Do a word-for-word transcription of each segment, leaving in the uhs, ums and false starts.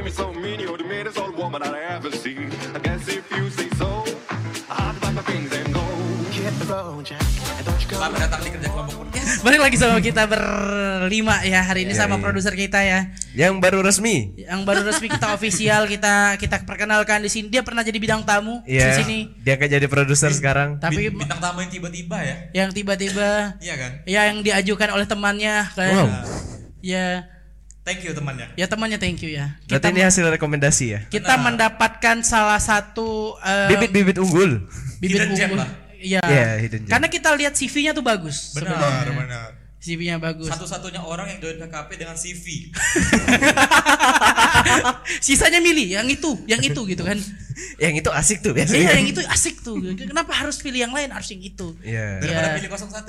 me so mean, you're the meanest old woman I ever seen. I guess if you say so, I'll pack my things and go. Hit the road, Jack, and don't you go. Selamat datang di Kerja Kelompok Podcast. Balik lagi sama kita berlima ya hari ini Ya, sama iya. produser kita ya. Yang baru resmi. Yang baru resmi kita official kita kita perkenalkan di sini. Dia pernah jadi bidang tamu Iya. di sini. Dia kan jadi produser sekarang. Tapi Bi- bintang tamu yang tiba-tiba ya. yang tiba-tiba Iya kan? ya yang diajukan oleh temannya kayak Wow. ya Thank you temannya. ya temannya thank you ya. Berarti ini hasil rekomendasi ya. kita Benar. mendapatkan salah satu eh, Bibit-bibit unggul. bibit Hidden gem unggul. lah. Iya. Iya, hidden gem. Karena kita lihat C V-nya tuh bagus. sebenarnya. benar. C V-nya bagus. Satu-satunya orang yang join K K P dengan C V. Sisanya milih yang itu, yang itu gitu kan. Yang itu asik tuh biasanya. Iya, yang itu asik tuh. Kenapa harus pilih yang lain? Harus yang itu. Iya. Daripada Iya. pilih nol satu.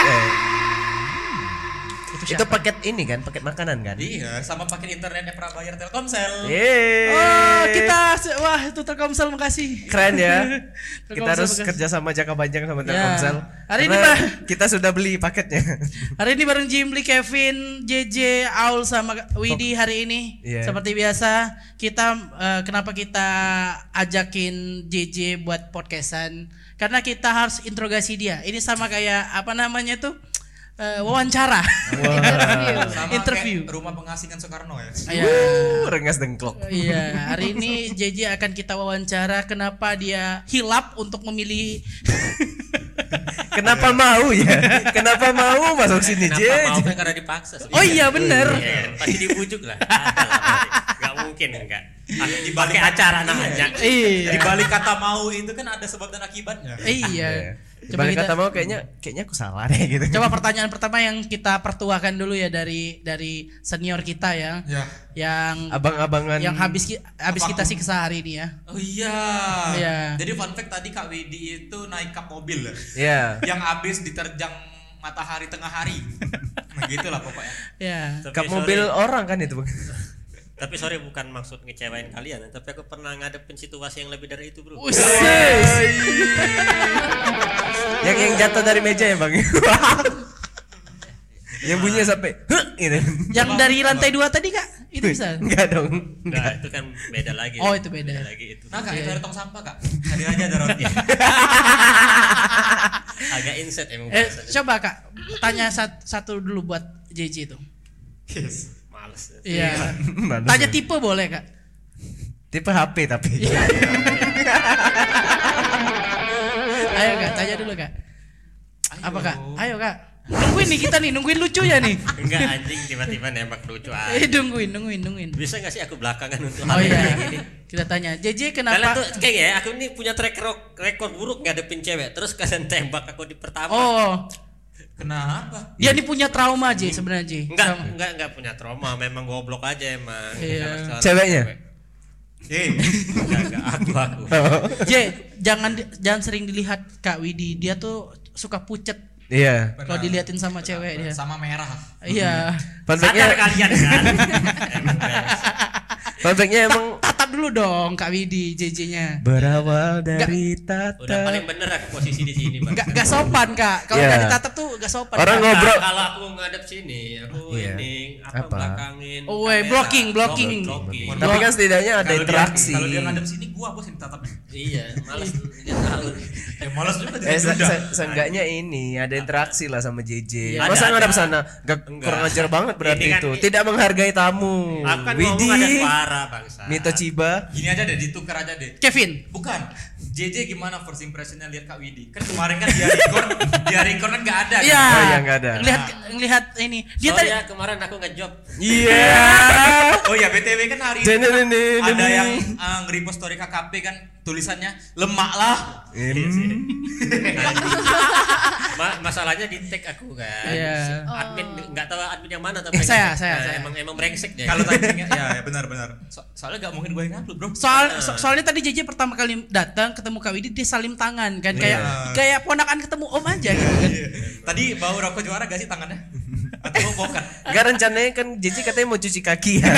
Itu Itu siapa? paket ini kan, paket makanan kan? Iya, sama paket internetnya prabayar Telkomsel. Yeay. Oh, kita wah itu Telkomsel makasih. Keren ya. Kita Telkomsel harus makasih. kerja sama jangka panjang sama Ya. Telkomsel. Hari ini, Karena Pak. kita sudah beli paketnya. Hari ini bareng Jimli, Kevin, J J, Aul sama Widi hari ini. Iya. Seperti biasa, kita eh, kenapa kita ajakin J J buat podcastan? Karena kita harus interogasi dia. Ini sama kayak apa namanya tuh? Eh, wawancara. Sama Interview. kayak rumah pengasingan Soekarno ya. Iya. Uh, rengas dengklok. Iya, hari ini J J akan kita wawancara kenapa dia hilap untuk memilih. Kenapa mau ya? Kenapa mau masuk sini, J? Kenapa mau kan karena dipaksa. Oh iya bener. Iya, pasti dibujuk lah. Ada lah pasti. Gak mungkin enggak. Di balik acara namanya. Di Iya. balik kata mau itu kan ada sebab dan akibatnya. Iya. Coba Balik kita kata mau kayaknya kayaknya aku salah deh gitu. coba pertanyaan pertama yang kita pertuakan dulu ya dari dari senior kita ya. Ya. Yang Abang-abangan yang habis ki- habis kita Vakum. siksa hari ini ya. Oh iya. Iya. Jadi fun fact tadi Kak Widi itu naik kap mobil ya. Iya. Yang habis diterjang matahari tengah hari. Nah gitulah pokoknya. Ya. Tapi Kap sorry- mobil orang kan itu, Bang. Tapi sorry bukan maksud ngecewain kalian, tapi aku pernah ngadepin situasi yang lebih dari itu, Bro. Uses. yang yang jatuh dari meja ya, Bang. Yang bunyinya sampai "Huh," gitu. Yang dari lantai dua tadi Kak, itu bisa. Enggak dong. Enggak, itu kan beda lagi. Oh, itu beda. lagi itu. Nah Kak Iya. itu ada tong sampah Kak. Tadi aja ada roti. Agak inset emang Eh, bahasanya. coba Kak, tanya sat- satu dulu buat J J itu. Yes. Males. Iya. Males. Tanya tipe boleh Kak? Tipe H P tapi. Ayo Kak, tanya dulu Kak. Apa Kak? Ayo Kak. Nungguin nih kita nih, nungguin lucunya nih. Enggak anjing tiba-tiba nembak lucu aja. Eh, nungguin, nungguin, nungguin. Bisa enggak sih aku belakangan untuk Oh hal iya, kayak gini? kita tanya. J J Kalian kenapa? tuh kayak ya, aku ini punya track ro- rekor buruk ngadepin cewek, terus kalian tembak aku di pertama. Oh, Kenapa? dia nih punya trauma J sebenarnya J. Enggak, Sama- enggak, enggak punya trauma, memang goblok aja emang. Iya. Kalau soal Ceweknya? cewek. Eh. Enggak, enggak, aku aku. J, jangan di- jangan sering dilihat Kak Widi. Dia tuh suka pucet Iya. kalau diliatin sama cewek dia. Sama merah. Iya. Fun Sadar fact-nya, kalian kan? Emang guys. fun fact-nya emang Tatap dulu dong Kak Widi J J-nya. berawal dari Udah tata. paling bener aku posisi di sini, Bang. Enggak enggak sopan Kak. Kalau Iya. nggak ditatap tuh enggak sopan. Orang Kak. ngobrol. Nah, kalau aku ngadep sini, aku Iya. ini apa, Apa? belakangin. Oh, weh, kamera. blocking, blocking. blocking. Tapi kan setidaknya ada Kalau dia- interaksi. Kalau dia ngadep sini gua bos yang ditatap. Iya, malas dia tahu. Ya malas juga Eh, jadi se- duda. se- seenggaknya ini ada interaksi lah sama J J. Iya. Masa Ada, ngadep ada. sana? Gak Enggak. kurang ajar banget berarti Ini kan- itu. Tidak menghargai tamu. Aku kan ngomong ada Widih, suara, bangsa. Mito Chiba. Gini aja deh ditukar aja deh. Kevin. Bukan. J J gimana first impressionnya lihat Kak Widi? Kan kemarin kan dia record, dia record kan nggak ada. Iya. kan? Oh iya, nggak ada. Lihat lihat ini. Dia Sorry tadi ya, kemarin aku nge-job. Iya. Oh iya B T W kan hari Dene, itu kan dene, ada dene. yang uh, nge-repost story K K P kan tulisannya lemak lah. Hmm. Ma- masalahnya di tag aku kan. Iya. Admin nggak tahu admin yang mana tapi Eh, saya, brengsek. saya, Nah, saya. emang emang brengsek dia. Kalau tadinya ya, ya benar-benar. So, soalnya gak mungkin gue yang upload bro. soal so- soalnya tadi J J pertama kali datang ketemu Kak Widi dia salim tangan kan kayak Iya. kayak ponakan ketemu om aja gitu kan. Tadi bau rokok juara gak sih tangannya? Atau bukan? Gak rencananya kan J J katanya mau cuci kaki ya.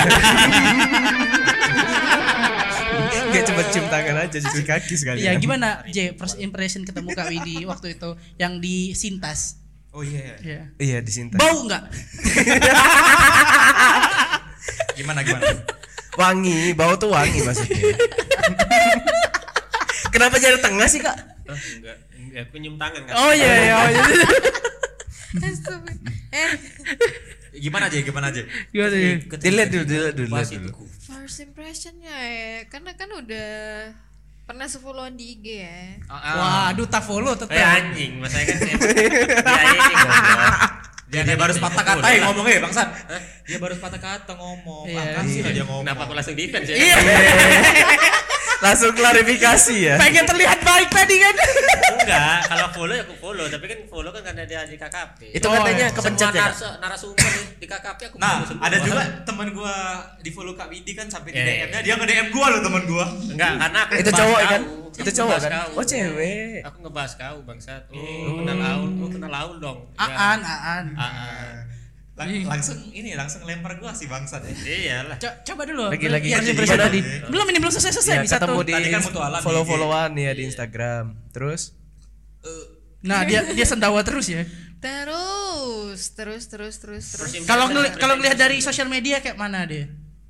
Gak cuma cium tangan aja, cuci kaki sekali. Iya, gimana J first impression ketemu Kak Widi waktu itu yang di Sintas? Oh iya. Iya. Iya di Sinta. Bau enggak? Gimana gimana? Wangi, bau tuh wangi maksudnya. Kenapa jadi tengah sih, Kak? Oh, enggak, enggak, aku nyium tangan kan. Oh iya iya. Oh, iya. Astaga. Eh, Gimana aja, gimana aja? Gimana ya? Dilihat dulu, dilihat dulu, Pas dilihat itu dulu. first impressionnya ya, karena kan udah pernah se-followan di I G ya. Wah, aduh tak follow tetap. Eh anjing, masanya kan saya. Ya ini goblok. Dia, dia baru sepatah kata ya ngomongnya bangsat. Dia baru sepatah kata ngomong. Iya. Ah, kasih lah dia ngomong. Kenapa aku langsung defense ya? Iya. Langsung klarifikasi ya. Pengen terlihat baik tadi kan. Enggak, kalau follow ya aku follow, tapi kan follow kan karena dia di K K P. Itu Oh, katanya iya. kepencet Semua ya, Kak? narasum- narasumber di K K P aku Nah, follow semua. ada juga teman gua di follow Kak Widi kan sampai di Eh. D M-nya dia nge-D M gua loh teman gua. Enggak, karena aku Itu ngebahas cowok kau. kan? Aku Itu cowok ngebahas kan? kau. Oh, cewek. Aku ngebahas kau bangsat. Oh, kenal Aul, oh kenal Aul dong. Ya. Aan, aan. Aan. Lang- langsung ini langsung lempar gua si bangsat ya. Iyalah. Co- coba dulu. Lagi-lagi Yang jadi impression gimana? tadi. Belum ini belum selesai selesai Ya, bisa ketemu tuh. di Tadi kan mutualan follow-followan ya di Instagram. Terus Nah, dia dia sendawa terus ya. Terus, terus, terus, terus, terus. Terus Kalau ngeli- kalau ngelihat dari sosial media kayak mana dia?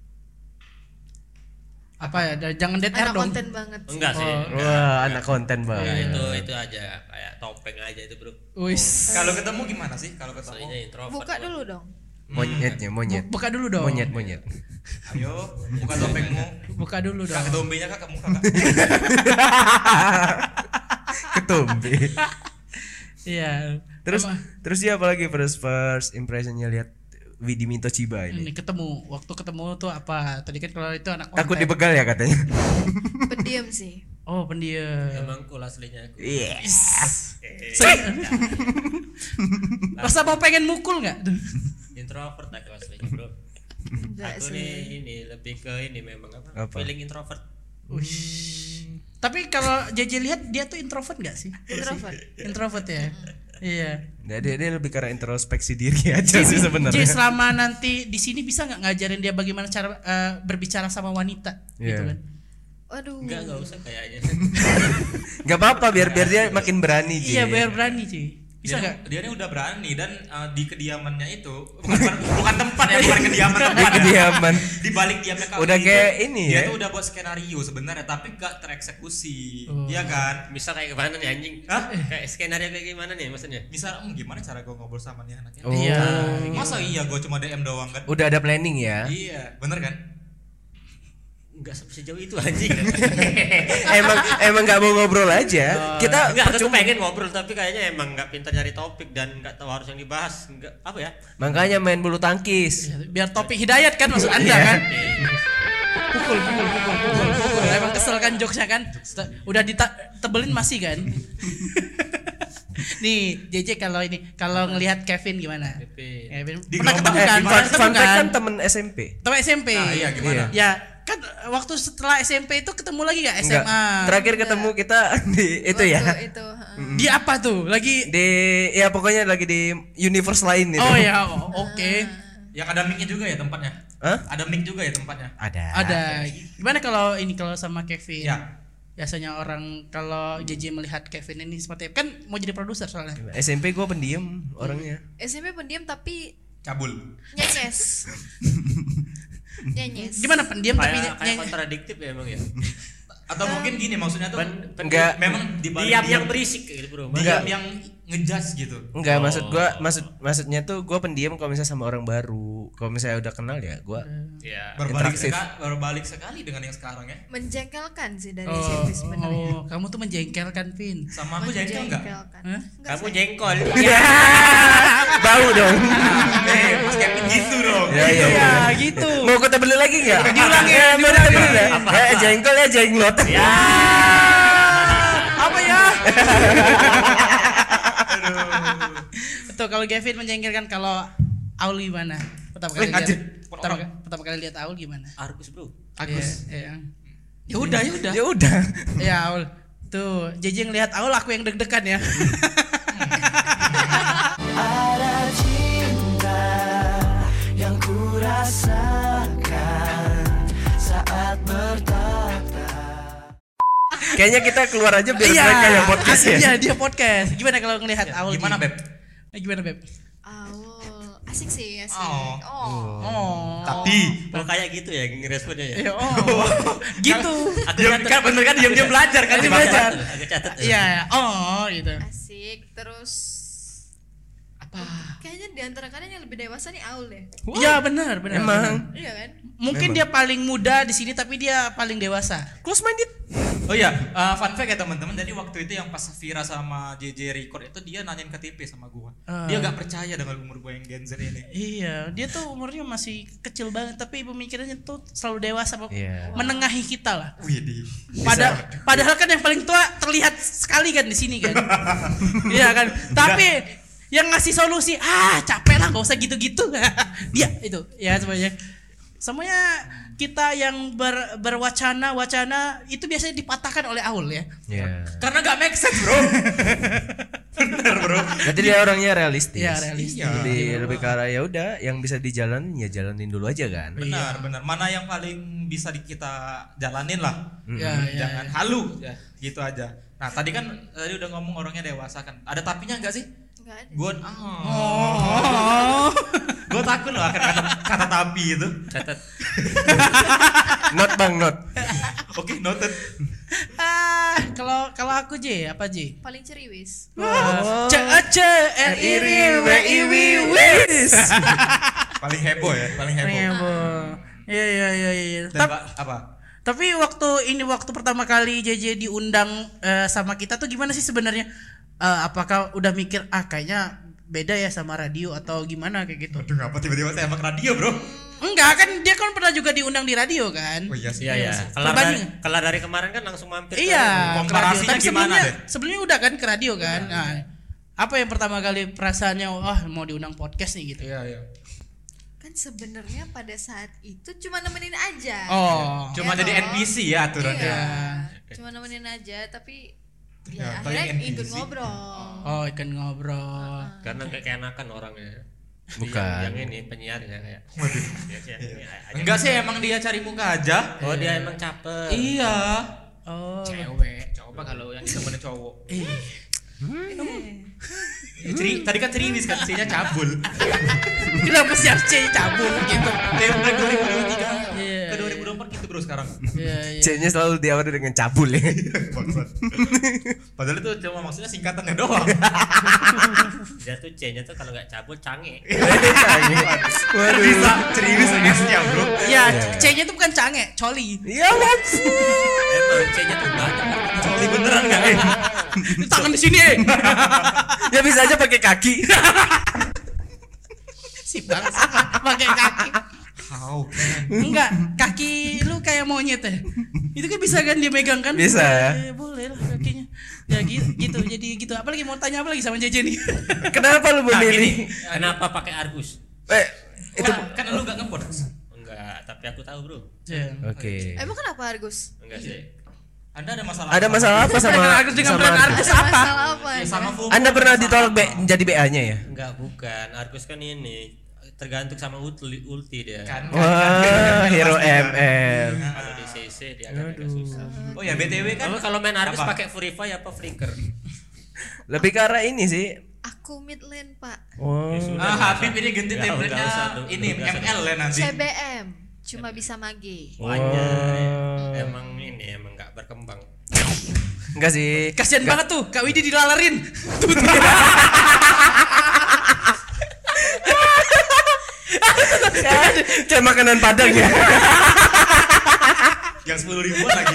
Apa ya? da- Jangan dead air Anak dong. konten banget. sih. Enggak sih. Oh. enggak. wah, anak konten Enggak, banget. itu itu aja kayak topeng aja itu, Bro. Wis. Kalau ketemu gimana sih? Kalau Soalnya ketemu. introvert. Buka gua. dulu dong. Monyetnya, monyet. Bu- Buka dulu dong. Monyet, monyet. Ayo, buka topengmu. Buka dulu dong. Kak dombenya kak ke muka kak. Ketumbi. Iya. Terus Apa? terus dia apalagi first first impressionnya lihat Widi Minto Chiba Ini ini. ketemu, waktu ketemu tuh apa? Tadi kan kalau itu anak Takut konten. dibegal ya katanya. Pendiam sih. Oh, pendiam. Emang cool aslinya aku. Yes. Masa mau pengen mukul nggak? Introvert aku aslinya, Bro. Enggak Aku sih. nih ini lebih ke ini memang apa? Apa? Feeling introvert. Ush. Tapi kalau J J lihat dia tuh introvert nggak sih? Introvert. Introvert ya. Iya. Nah, dia, dia lebih karena introspeksi diri aja sih J sebenarnya. selama nanti di sini bisa nggak ngajarin dia bagaimana cara eh, berbicara sama wanita gitu Iya. kan? Waduh. Enggak, enggak usah kayaknya. Gak apa-apa biar biar dia makin berani Ji. Iya, biar berani sih. Bisa Dia- nggak? Dia ini udah berani dan uh, di kediamannya itu bukan bukan tempat ya, bukan kediaman tempat. Di ya. kediaman. Di balik diamnya Kak Udah Widi kayak itu, ini dia ya. tuh udah buat skenario sebenarnya tapi gak tereksekusi. Oh. Iya kan? Bisa kayak gimana nih anjing? Hah? Kayak skenario kayak gimana nih maksudnya? Misal hmm, gimana cara gue ngobrol sama nih anaknya? Oh. Iya. Masa iya gue cuma D M doang kan? Udah ada planning ya. Iya, bener kan? Enggak sampai sejauh itu anjing. emang emang nggak mau ngobrol aja. Kita Enggak, aku tuh percuma- pengen ngobrol tapi kayaknya emang enggak pintar nyari topik dan enggak tahu harus yang dibahas. Enggak apa ya? makanya main bulu tangkis. Iya, biar topik hidayat kan maksud Anda kan? Pukul, pukul, pukul, pukul, pukul. Emang kesel kan jokesnya kan? Te- Udah ditebelin masih kan? Nih, J J kalau ini kalau ngelihat Kevin gimana? Kevin. Kevin. Di Pernah gelombang ketemu Eh, kan? fun, Pernah ketemu fun fact kan? kan temen S M P. Temen S M P. Ah, iya, gimana? Ya, kan waktu setelah S M P itu ketemu lagi gak S M A? Enggak. Terakhir ketemu kita di itu ya. Waktu itu. heeh. Di apa tuh? Lagi Di ya pokoknya lagi di universe lain itu. Oh ya, o- oke. Yang ada mic-nya juga ya tempatnya? Hah? Ada mic juga ya tempatnya? Ada. Ada. Gimana kalau ini kalau sama Kevin? Ya. Biasanya orang kalau J J melihat Kevin ini seperti kan mau jadi produser soalnya. S M P gue pendiam orangnya. S M P pendiam tapi Cabul. nyenyes. Nyenyes. Gimana pendiam tapi Kayak, kayak ny- kontradiktif ya emang ya. Atau mungkin gini maksudnya tuh Pen- pen- Enggak. memang di balik Diam diam yang berisik gitu, Bro. diam yang ngejudge gitu. Enggak, Oh. maksud gua maksud maksudnya tuh gua pendiam kalau misalnya sama orang baru. Kalau misalnya udah kenal ya gua Iya. Berbalik Interaktif. sekali, berbalik sekali dengan yang sekarang ya. Menjengkelkan sih dari Oh, situ sebenarnya. oh, kamu tuh menjengkelkan, Vin. Sama aku jengkel enggak? Menjengkelkan. Hah? Enggak Kamu sih. jengkol. bau dong. Eh, Mas Kevin gitu dong. Ya, iya, Iya, iya. gitu. Mau kita beli lagi enggak? Diulang ya, Eh, mau diulang kita beli ya. enggak? Eh, jengkol ya jenglot. Ya. Apa ya? Tuh kalau Kevin menjengkelkan, kalau Aul gimana? Pertama kali Eh, lihat. anjir. Pertama, pertama kali lihat Aul gimana? Argus, Bro. Agus. Ya, ya udah, ya udah. Ya udah. Ya Aul. Tuh, J J ngelihat Aul, aku yang deg-degan ya. Ada cinta yang kurasakan saat bertata. Kayaknya kita keluar aja biar Iya, mereka yang podcast ya. Iya, dia podcast. Gimana kalau ngelihat Aul? Gimana, Ji? Beb? Eh, Gimana, Beb? Aul asik sih, sih. Oh. Oh. Oh. Tapi Oh kayak gitu ya ngeresponnya ya. Ya, oh. Gitu. Aku diam catat. kan bener kan diam diam belajar kan Dia di belajar. Aku catat. Iya, oh gitu. Asik. Terus Apa? kayaknya di antara kalian yang lebih dewasa nih Aul ya. Iya, benar, benar. Emang Iya kan? Mungkin dia paling muda di sini tapi dia paling dewasa. close minded. Oh iya, uh, fun fact ya teman-teman. Jadi waktu itu yang pas Vira sama J J record itu dia nanyain K T P sama gua. Ah. Dia gak percaya dengan umur gua yang Gen Z ini. Iya, dia tuh umurnya masih kecil banget tapi pemikirannya tuh selalu dewasa, Iya. menengahi kita lah. Wih di. Pada, padahal kan yang paling tua terlihat sekali kan di sini kan. Iya kan. Tapi yang ngasih solusi, ah capek lah gak usah gitu-gitu. Dia itu ya semuanya. Semuanya kita yang ber, berwacana wacana itu biasanya dipatahkan oleh Aul ya. Iya. Karena gak make sense bro. Bener bro. Berarti dia orangnya realistis. Iya, realistis. Lebih lebih ke arah ya udah yang bisa dijalanin ya jalanin dulu aja kan. Benar, benar. Mana yang paling bisa di kita jalanin lah. Ya, ya, Jangan halu ya, gitu aja. Nah, tadi kan tadi udah ngomong orangnya dewasa kan. Ada tapinya enggak sih? Enggak ada. Gua oh. Gua takut loh akan kata, kata tapi itu. Catat. Not bang, not. Oke, noted. Ah, kalau kalau aku J apa J? Paling ceriwis. C C R I R W I W wis. Paling heboh ya, paling heboh. Heboh. Iya iya iya iya. Dan Tap- Pak, apa? Tapi waktu ini waktu pertama kali J J diundang eh, sama kita tuh gimana sih sebenarnya? Eh, apakah udah mikir ah kayaknya beda ya sama radio atau gimana kayak gitu? Aduh, ngapa tiba-tiba saya emang radio, Bro? Enggak kan dia kan pernah juga diundang di radio kan? Oh iya sih. Iya ya. Kelar dari, Perbanding. kelar dari kemarin kan langsung mampir. ke- Iya, komparasinya ke radio. Tapi gimana sebelumnya, deh? sebelumnya udah kan ke radio kan. Nah, apa yang pertama kali perasaannya wah mau diundang podcast nih gitu? Iya, iya. Kan sebenarnya pada saat itu cuma nemenin aja. Oh. Cuma Ya jadi toh. N P C ya aturannya. Iya. Cuma nemenin aja tapi Ya, ya, paling akhirnya N P C. ikut ngobrol. Oh, ikan ngobrol. Karena kayak keenakan orangnya. Bukan. Yang, yang ini penyiarnya kayak. Ya, ya, ya, aja. Enggak sih, emang dia cari muka aja. Oh dia emang caper. Iya. Oh. Cewek, coba kalau yang ditemenin cowok. Eh. Eh, Ceri, tadi kan ceriwis kan, C-nya cabul. Kenapa sih harus C cabul gitu? Template dua ribu dua puluh tiga Iya, ke dua ribu dua puluh empat gitu bro sekarang. Iya, iya. C-nya selalu diawali dengan cabul ya. Padahal itu cuma maksudnya singkatannya doang. Dia tuh C-nya tuh kalau nggak cabul cange. Waduh. Bisa ceriwis aja siap bro. Ya, C-nya tuh bukan cange, coli. Iya langsung. Emang C-nya tuh banyak. Coli beneran nggak? Eh? Tangan di sini. Ya bisa aja pakai kaki. Si bangsa pakai kaki. How? Enggak, kaki lu kayak monyet ya. Itu kan bisa kan dia megang kan? Bisa. Eh, boleh lah kakinya. Ya gitu, gitu. Jadi gitu. Apalagi mau tanya apa lagi sama J J nih? Kenapa lu Nah, memilih? Kenapa pakai Argus? Eh, itu Kan, kan lu gak ngepot. Enggak, tapi aku tahu bro. Ya. Oke. Emang kenapa Argus? Enggak sih. Anda ada masalah? Ada masalah apa sama Argus dengan sama brand Argus? Argus Ada apa? masalah apa? Ya, sama Fubu. Anda pernah ditolak B, jadi B A-nya ya? Enggak, bukan. Argus kan ini tergantung sama ulti, ulti dia. Kan, kan, Wah, kan. hero M L. Kalau di C C dia agak agak susah. Oh ya B T W kan. Kamu kalau main Argus Apa? pakai Furify apa Flicker? Lebih ke arah ini sih. Aku mid lane pak. Wah. Ah, Habib ini ganti Nggak, template-nya nggak usah, nggak ini usah. M L ya nanti. C B M. Cuma bisa mage. Wanya emang ini emang nggak berkembang. Enggak sih. Kasian banget tuh Kak Widi dilalerin. Tuh, tuh. Kayak makanan Padang ya. Yang sepuluh ribuan lagi.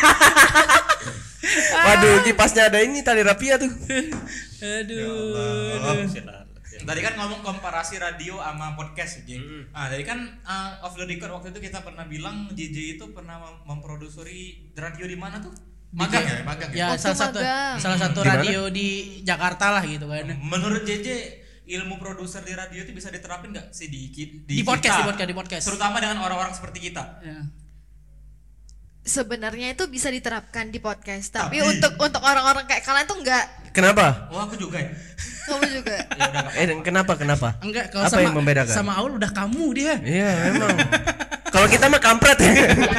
Waduh, kipasnya ada ini tali rapia tuh. Aduh. Oh, Silakan. tadi kan ngomong komparasi radio sama podcast ya. Nah, tadi kan uh, off the record waktu itu kita pernah bilang J J itu pernah mem- memproduksi radio di mana tuh? Magang ya, magang ya. Ya Waktu salah satu magang. salah satu Di mana? radio di Jakarta lah gitu kan. Menurut J J ilmu produser di radio itu bisa diterapin nggak sih di, ki- Di podcast, kita? di podcast, di podcast. Terutama dengan orang-orang seperti kita. Ya. Sebenarnya itu bisa diterapkan di podcast, tapi, Tapi- untuk untuk orang-orang kayak kalian tuh enggak. Kenapa? Oh, aku juga ya. Kamu juga. Ya udah nggak Eh, dan kenapa? Kenapa? Enggak, kalau Apa sama yang membedakan? sama Aul udah kamu dia. Iya, memang. Kalau kita mah kampret ya.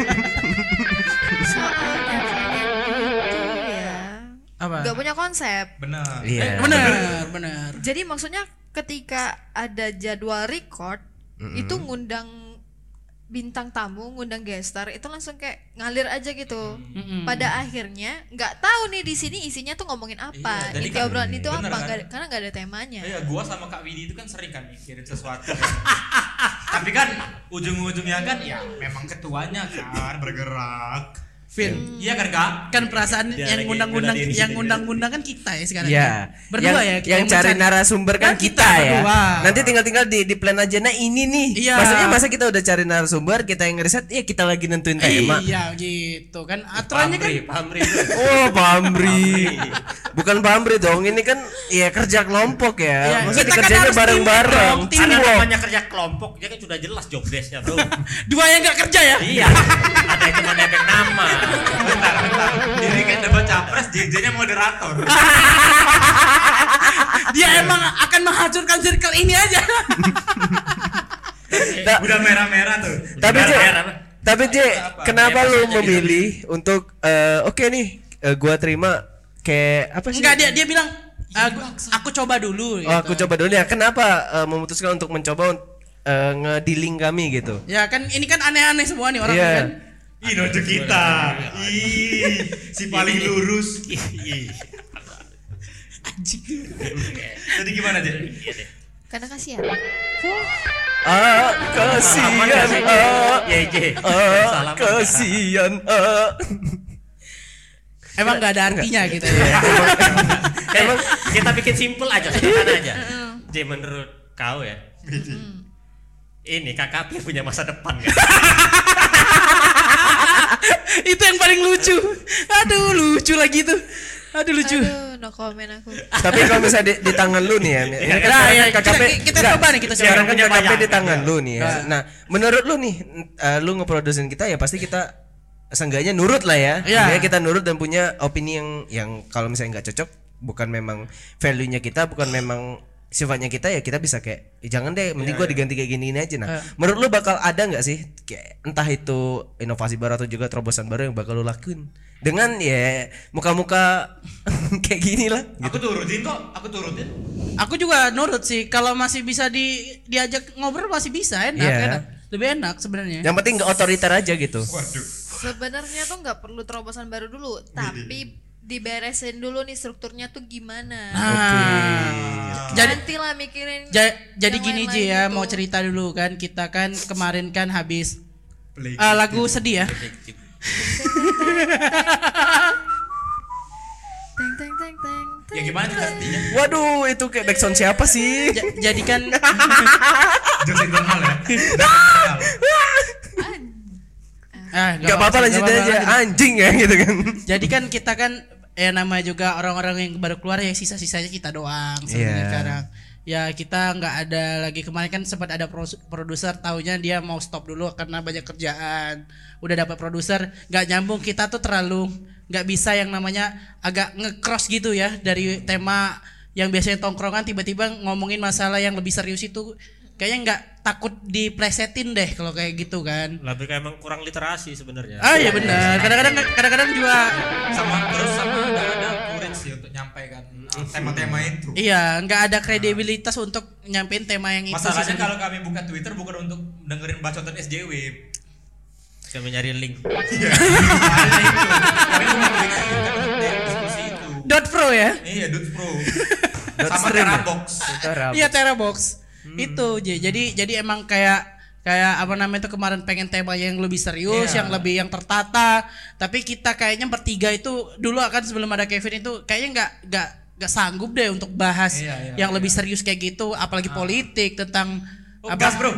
Soalnya kalian itu ya Apa? nggak punya konsep. benar. Iya. Benar, benar. Jadi maksudnya ketika ada jadwal record Mm-mm. itu ngundang bintang tamu, ngundang gestar itu langsung kayak ngalir aja gitu. Mm-mm. Pada akhirnya nggak tahu nih di sini isinya tuh ngomongin apa, Iya, jadi inti kan- obrolan itu bener apa, kan? nggak ada- karena nggak ada temanya. Iya, gua sama Kak Widi itu kan sering kan mikirin sesuatu. Kan. Tapi kan ujung-ujungnya kan ya memang ketuanya kan bergerak. Vin, Iya kan Kak? kan perasaan Dia yang lagi ngundang-ngundang bela diri yang sendiri. ngundang-ngundang kan kita ya sekarang. Iya. Berdua yang, ya. kita yang cari mencari- narasumber kan Kan kita, kita ya. berdua. Nanti tinggal-tinggal di di plan aja. Nah ini nih. Iya. Maksudnya masa kita udah cari narasumber, kita yang ngeriset, ya kita lagi nentuin tema. Iya gitu kan aturannya kan. Pamri, pamri. Oh, pamri. Bukan pamri dong. Ini kan ya kerja kelompok Iya, ya. Maksudnya kita kan dikerjainnya harus bareng-bareng. teamwork dong, Karena teamwork. namanya kerja kelompok, ya kan sudah jelas job desk-nya tuh. Dua yang nggak kerja ya. Iya, ada yang cuma nebeng nama. Bentar, bentar. Diri kan debat capres, J J-nya moderator. Dia emang akan menghancurkan circle ini aja. Nah, Udah merah-merah tuh. tapi J, Merah-merah. tapi J, Apa? kenapa Ya, lu maksudnya memilih untuk eh, oke nih, eh, gua terima kayak apa sih? Enggak, dia dia bilang aku, aku coba dulu Oh, aku gitu. coba dulu ya. Kenapa eh, memutuskan untuk mencoba uh, nge-dealing kami gitu? Ya kan ini kan aneh-aneh semua nih orang Iya. kan. Ih, nonjok kita. Ih, si paling lurus. Ih, Anjing. Jadi gimana, J? Karena kasihan. Ah, kasihan, ah, Ye, Ye. ah, Salaman, kasihan, ah. Emang nggak ada artinya gitu ya. Emang kita bikin simple aja, sederhana aja. J, menurut kau ya, ini K K P punya masa depan kan? Itu yang paling lucu. Aduh, lucu lagi tuh. Aduh lucu. Aduh, no comment aku. Tapi kalau misalnya di, di tangan lu nih ya, ini kan Nah, sekarang ya, kan K K P, kita- kita enggak, coba nih, kita coba. sekarang kan Punya K K P banyak, di tangan kan? lu nih ya. Nah, menurut lu nih, eh, lu ngeprodusin kita ya pasti kita seenggaknya nurut lah ya. Iya. Seenggaknya kita nurut dan punya opini yang yang kalau misalnya nggak cocok, bukan memang value-nya kita, bukan memang sifatnya kita, ya kita bisa kayak "Eh, jangan deh, mending gua diganti kayak gini ini aja. Nah, Iya. menurut lu bakal ada nggak sih kayak entah itu inovasi baru atau juga terobosan baru yang bakal lu lakuin dengan ya muka-muka kayak gini lah gitu. Aku turutin kok, aku turutin. Aku juga nurut sih. Kalau masih bisa di diajak ngobrol masih bisa enak, Iya. enak. Lebih enak sebenarnya. Yang penting nggak otoriter aja gitu. Waduh. Sebenarnya tuh nggak perlu terobosan baru dulu, tapi diberesin dulu nih strukturnya tuh gimana. Nah, jadi Nanti lah mikirin. ja- jadi yang gini Ji lain-lain ya, gitu. mau cerita dulu kan. Kita kan kemarin kan habis Play eh, lagu sedih ya. Teng teng teng teng. Ya gimana tuh artinya? Waduh, itu kayak backsound siapa sih? Ja- jadi kan Jokes internal ya. ah, Gak apa-apa usah, lanjut nggak apa-apa, aja, lanjut. anjing ya gitu kan. Jadi kan kita kan ya namanya juga orang-orang yang baru keluar ya sisa-sisanya kita doang sebenarnya Iya. sekarang. Ya kita nggak ada lagi, kemarin kan sempat ada pros- produser, taunya dia mau stop dulu karena banyak kerjaan. Udah dapat produser nggak nyambung, kita tuh terlalu nggak bisa yang namanya agak nge-cross gitu ya dari tema yang biasanya tongkrongan tiba-tiba ngomongin masalah yang lebih serius itu kayaknya nggak, takut diplesetin deh kalau kayak gitu kan. Lebih kayak emang kurang literasi sebenarnya. Ah iya benar. Kadang-kadang kadang-kadang juga Sama terus sama ada ada courage sih untuk nyampaikan uh, tema-tema itu. iya, nggak ada kredibilitas untuk nyampein tema yang itu sih Masalahnya sebenarnya. kalau kami buka Twitter bukan untuk dengerin bacotan S J W. Kami nyari link. Iya. Ada itu. Kami bukan bikin diskusi itu. Dot Pro ya? Iya, Dude Pro. Dot Sama stream ya? Terabox. Iya Terabox. Itu J. Jadi jadi emang kayak kayak apa namanya itu kemarin pengen tema yang lebih serius, Iya. yang lebih yang tertata. Tapi kita kayaknya bertiga itu dulu akan sebelum ada Kevin itu kayaknya nggak nggak nggak sanggup deh untuk bahas Iya, iya, yang iya. lebih serius kayak gitu, apalagi politik tentang Oh, gas, Bro.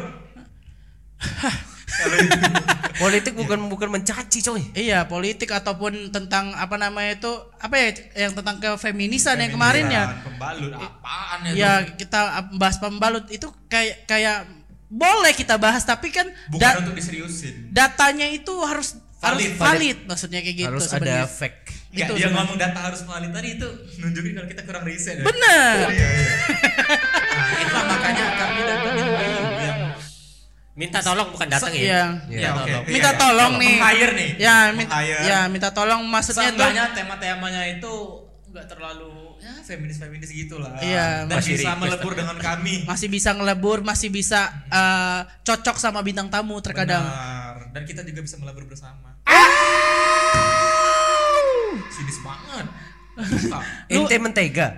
Politik bukan bukan mencaci coy. Iya, politik ataupun tentang apa namanya itu apa ya yang tentang kefeminisan yang kemarin ya. Pembalut apaan ya? Ya kita bahas pembalut itu kayak kayak boleh kita bahas tapi kan Bukan da- untuk diseriusin. datanya itu harus Valid, harus valid, maksudnya kayak gitu Harus sebenarnya. ada fact. Enggak, Itu dia sebenarnya. ngomong data harus valid tadi itu nunjukin kalau kita kurang riset. ya. Bener. Iya, iya. Nah, itulah makanya kami datangin Bayu yang Minta tolong bukan datang Iya. ya. ya, oke. tolong. Minta Iya, tolong iya. nih. Meng-hire nih. Ya, minta Meng-hire. ya minta tolong maksudnya tuh Seenggaknya tema-temanya itu nggak terlalu ya feminis-feminis gitulah. Iya, dan masih bisa request melebur dengan kami. Masih bisa ngelebur, masih bisa eh, cocok sama bintang tamu terkadang. Benar. Dan kita juga bisa melebur bersama. Sinis banget. Ente mentega.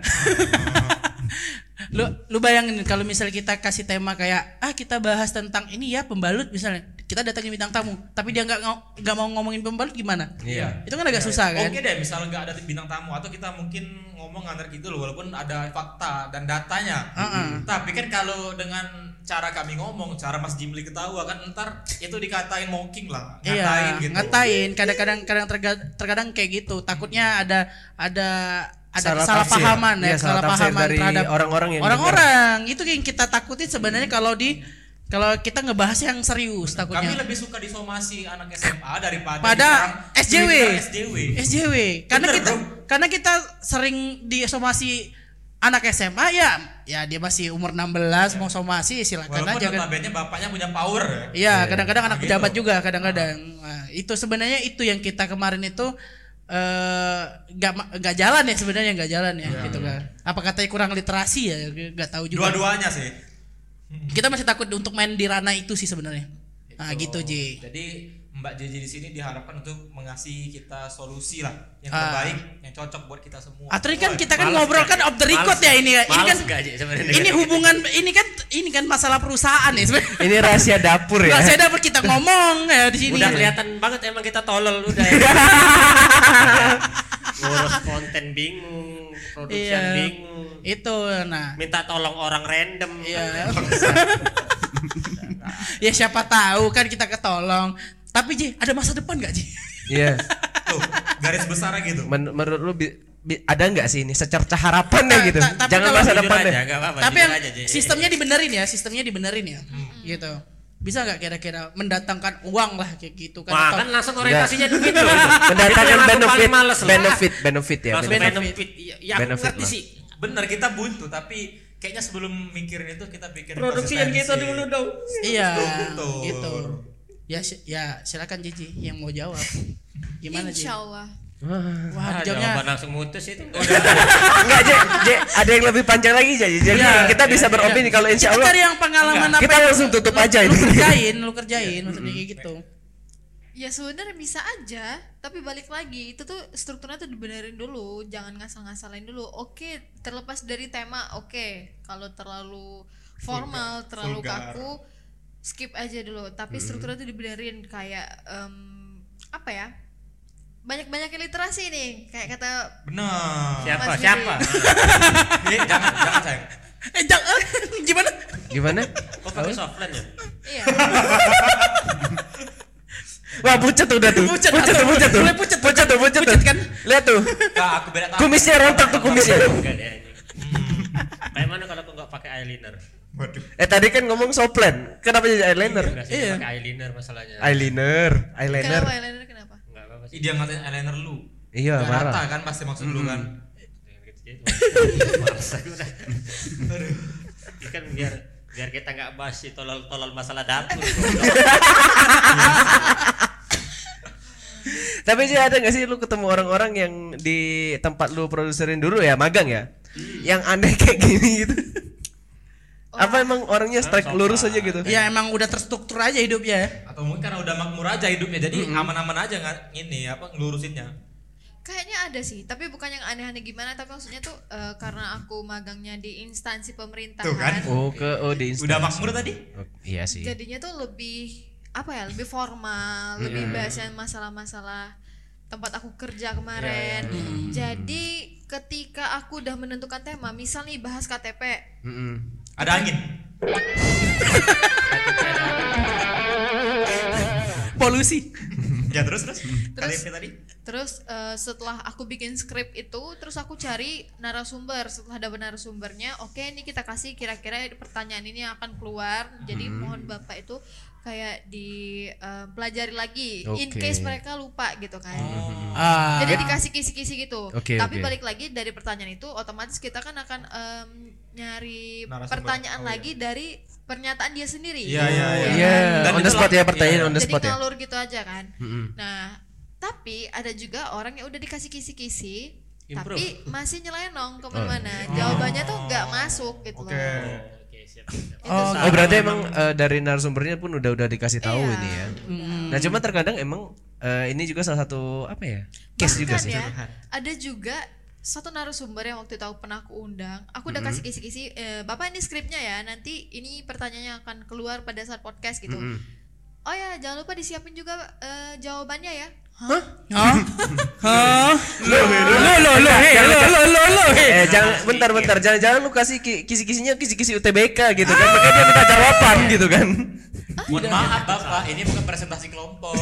Lu lu bayangin kalau misal kita kasih tema kayak ah kita bahas tentang ini ya pembalut misalnya. Kita datangin bintang tamu, tapi dia nggak ngau- nggak mau ngomongin pembalut gimana? Iya. Itu kan agak susah kan? Oke deh, misal nggak ada bintang tamu atau kita mungkin ngomong antar gitu loh, walaupun ada fakta dan datanya. Uh-uh. Tapi kan kalau dengan cara kami ngomong, cara Mas Jimli ketawa kan ntar itu dikatain mocking lah, ngatain Iya, gitu. ngatain. Kadang-kadang kadang terga- terkadang kayak gitu. Takutnya ada ada ada Salah kesalahpahaman tafsir. ya, Iya, salah tafsir kesalahpahaman dari terhadap orang-orang yang orang-orang. Itu yang kita takutin sebenarnya kalau di kalau kita ngebahas yang serius Kami takutnya. lebih suka disomasi anak S M A daripada Pada diserang S J W. Twitter S J W. S J W. Karena Bener, kita bro. karena kita sering disomasi anak S M A ya, ya dia masih umur enam belas mau somasi silakan Walaupun aja kan. notabene bapaknya punya power ya. Iya, kadang-kadang anak Gitu. pejabat juga kadang-kadang. Nah, itu sebenarnya itu yang kita kemarin itu eh nggak ma- nggak jalan ya sebenarnya nggak jalan ya gitu kan. Apa katanya kurang literasi ya nggak tahu juga. Dua-duanya sih. Kita masih takut untuk main di ranah itu sih sebenarnya. Nah, gitu Ji. Jadi Mbak Jeje di sini diharapkan untuk mengasih kita solusi lah yang Ah. terbaik, yang cocok buat kita semua. Atri kan Wah, kita kan Males ngobrol nggak? kan off the record Males ya nggak? ini ya. Ini Males kan nggak, Ji, sebenarnya? ini hubungan ini kan ini kan masalah perusahaan ya sebenarnya. Ini rahasia dapur ya. Nggak saya dapat kita ngomong ya di sini. Udah kelihatan banget emang kita tolol udah. Ya. Ngurus konten bingung, production Iya. bingung. Itu nah. Minta tolong orang random. Iya. Ya siapa tahu kan kita ketolong. Tapi Ji, ada masa depan gak Ji? Iya. Tuh, garis besarnya gitu. Men- menurut lu bi- bi- ada nggak sih ini secercah harapan ya Ta- gitu? ta- tapi Jangan kalau masa Jujur depan aja, deh. nggak apa-apa, Tapi jujur yang aja, Ji. sistemnya dibenerin ya, sistemnya dibenerin ya. Gitu. Bisa nggak kira-kira mendatangkan uang lah kayak gitu kan? Wah, Atau- kan langsung orientasinya begitu. Mendatangkan Itu yang aku benefit, paling males loh. benefit, benefit ya. Langsung benefit. benefit. Ya, ya aku Benefit ngerti lah. sih. Bener kita buntu tapi kayaknya sebelum mikirin itu kita pikirin Produksi yang kita konsistensi. dulu dong. Iya, Struktur. gitu. Ya si- ya silakan Jiji yang mau jawab. Gimana Ji? Insya Allah. Wah, Ah, jawabnya jawaban langsung mutus itu. Enggak, Je, Je, ada yang lebih panjang lagi jadi jadi Iya, kita bisa beropini kalau insya kita Allah cari yang pengalaman apa kita yang langsung tutup lu- aja lu ini. kerjain, lu kerjain maksudnya kayak gitu. Ya sebenarnya bisa aja, tapi balik lagi itu tuh strukturnya tuh dibenerin dulu, jangan ngasal-ngasalin dulu. Oke, terlepas dari tema, oke. Kalau terlalu formal, terlalu vulgar. kaku, skip aja dulu. Tapi strukturnya tuh dibenerin kayak em, apa ya? Banyak-banyak literasi nih, kayak kata Bener. Siapa? Mas Siapa? Eh, jangan jangan sayang. Eh jangan gimana? Gimana? Oh, pakai softline ya? iya. Wah, pucet udah tuh. Pucet, Pucet tuh, atau- pucet tuh. mulai pucet, Pucet tuh, pucet tuh. kan? Lihat tuh. Nah, aku beda tahu. Kumisnya rontok tuh kumisnya. Enggak deh anjing. Kayak mana kalau aku nggak pakai eyeliner? Waduh. Eh tadi kan ngomong soplen. Kenapa jadi eyeliner? Enggak sih, Iya. pakai eyeliner masalahnya. Eyeliner, eyeliner. Kenapa eyeliner kenapa? Enggak apa-apa sih. Ih, dia ngatain eyeliner lu. Iya, Gak marah. rata kan pasti maksud lu kan. Jangan gitu gitu. Males aku udah. Ini kan biar biar kita nggak bahas si tolol-tolol masalah dapur. Tapi sih ada gak sih lu ketemu orang-orang yang di tempat lu produserin dulu ya, magang ya? Yang aneh kayak gini gitu. Apa emang orangnya strike lurus aja gitu? Ya emang udah terstruktur aja hidupnya ya. Atau mungkin karena udah makmur aja hidupnya jadi aman-aman aja nggak ini apa ngelurusinnya. Kayaknya ada sih, tapi bukan yang aneh-aneh gimana, tapi maksudnya tuh eh, karena aku magangnya di instansi pemerintahan. Tuh kan? Oh, ke oh di Udah instansi. makmur tadi? Oh, iya sih. Jadinya tuh lebih apa ya, lebih formal, lebih bahas yang masalah-masalah tempat aku kerja kemarin. Jadi ketika aku udah menentukan tema, misal nih bahas K T P, Mm-mm. Ada angin. Polusi. Ya terus terus. Terus? K T P tadi. terus eh, setelah aku bikin skrip itu, terus aku cari narasumber. Setelah ada narasumbernya, oke ini kita kasih kira-kira pertanyaan ini yang akan keluar. Jadi mohon Bapak itu kayak di eh, pelajari lagi in Oke. case mereka lupa gitu kan. Ah, Jadi dikasih kisi-kisi gitu. Oke, Tapi oke. balik lagi dari pertanyaan itu, otomatis kita kan akan em, nyari Narasumber. pertanyaan Oh, lagi dari pernyataan dia sendiri. Iya, iya, iya. Iya, Dan on the itulah- spot ya pertanyaan iya. on the Jadi spot ya. ngalur gitu aja kan. Mm-mm. Nah, tapi ada juga orang yang udah dikasih kisi-kisi, Improve. tapi masih nyelenong kemana-mana. Jawabannya tuh nggak masuk gitu Oke. loh. Oke, siap. siap. Oh, Oh berarti emang eh, dari narasumbernya pun udah udah dikasih tahu Iya. ini ya. Nah cuma terkadang emang eh, ini juga salah satu apa ya case juga Bahkan sih. ya, ada juga satu narasumber yang waktu itu aku pernah aku undang. Aku udah kasih kisi-kisi, e, Bapak ini skripnya ya, nanti ini pertanyaannya akan keluar pada saat podcast gitu. Oh ya, jangan lupa disiapin juga e, jawabannya ya. Hah? Hah? Hah? Lo lo lo lo he, lo lo lo lo he. Eh jangan bentar bentar jangan-jangan lu kasih ki- kisi-kisinya kisi-kisi U T B K gitu kan. Makanya dia minta jawaban gitu kan. Mohon maaf Bapak, ini bukan presentasi kelompok.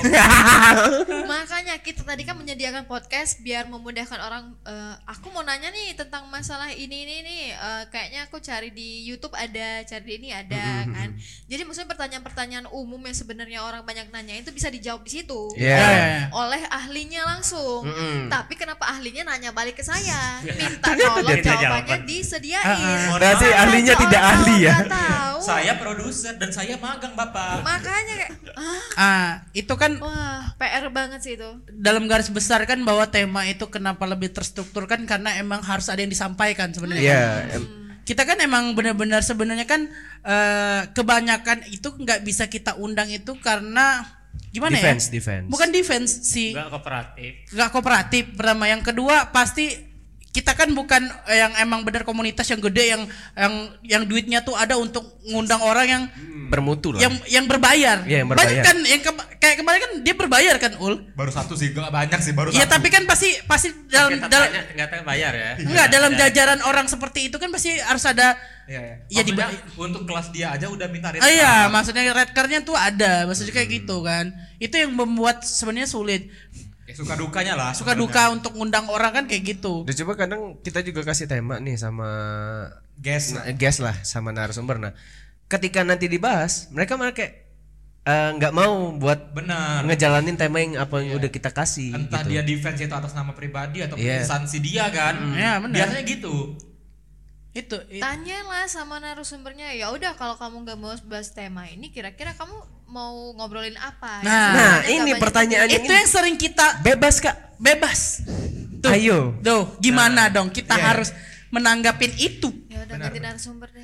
Makanya kita tadi kan menyediakan podcast biar memudahkan orang. eh, aku mau nanya nih tentang masalah ini ini nih. eh, kayaknya aku cari di YouTube ada, cari di ini ada kan. Jadi maksudnya pertanyaan-pertanyaan umum yang sebenarnya orang banyak nanya itu bisa dijawab di situ. Iya. Oleh ahlinya langsung. Tapi kenapa ahlinya nanya balik ke saya? Minta Ternyata tolong dia tidak jawabannya jawaban. disediain. Berarti Mana ahlinya ada tidak orang ahli kalau ya? nggak tahu. Saya produser dan saya magang Bapak. Makanya kayak ah, Ah, itu kan wah, P R banget sih itu. dalam garis besar kan bahwa tema itu kenapa lebih terstruktur kan karena emang harus ada yang disampaikan sebenarnya. Iya. kan. em- Kita kan emang benar-benar sebenarnya kan eh, kebanyakan itu nggak bisa kita undang itu karena gimana Defense, ya? defense. Bukan defense sih, Enggak kooperatif. nggak kooperatif pertama. Yang kedua pasti kita kan bukan eh, yang emang benar komunitas yang gede yang yang yang duitnya tuh ada untuk ngundang orang yang Bermutu lah. yang yang berbayar. Iya, yang Banyak berbayar. kan yang ke- kayak kemarin kan dia berbayar kan Ul. Baru satu sih, gak banyak sih, baru Iya satu. tapi kan pasti pasti dalam Kita dalam tanya enggak tahu bayar ya. enggak dalam Ada. jajaran orang seperti itu kan pasti harus ada. Iya, iya. Iya, Maksudnya, di- untuk kelas dia aja udah minta rate Ah, iya, card. maksudnya red card-nya tuh ada, maksudnya kayak gitu kan. Itu yang membuat sebenarnya sulit. Ya, suka dukanya lah. Suka duka untuk ngundang orang kan kayak gitu. Udah coba kadang kita juga kasih tema nih sama Guess. nah, guest lah sama narasumber. Nah, ketika nanti dibahas, mereka malah kayak eh, nggak mau buat Benar. ngejalanin tema yang apa yang udah kita kasih. Entah gitu. dia defense itu atas nama pribadi atau Iya. instansi dia kan. Iya, benar. Biasanya gitu. Itu. i- Tanyalah sama narasumbernya. Ya udah kalau kamu nggak mau bahas tema ini, kira-kira kamu mau ngobrolin apa? Nah, Ya, Nah, sebenarnya ini nggak banyak pertanyaan yang- yang itu ini. yang sering kita Bebas kak. bebas. Tuh. Ayo. Tuh, gimana dong kita Iya, harus menanggapin itu? Ya udah ganti narasumber deh.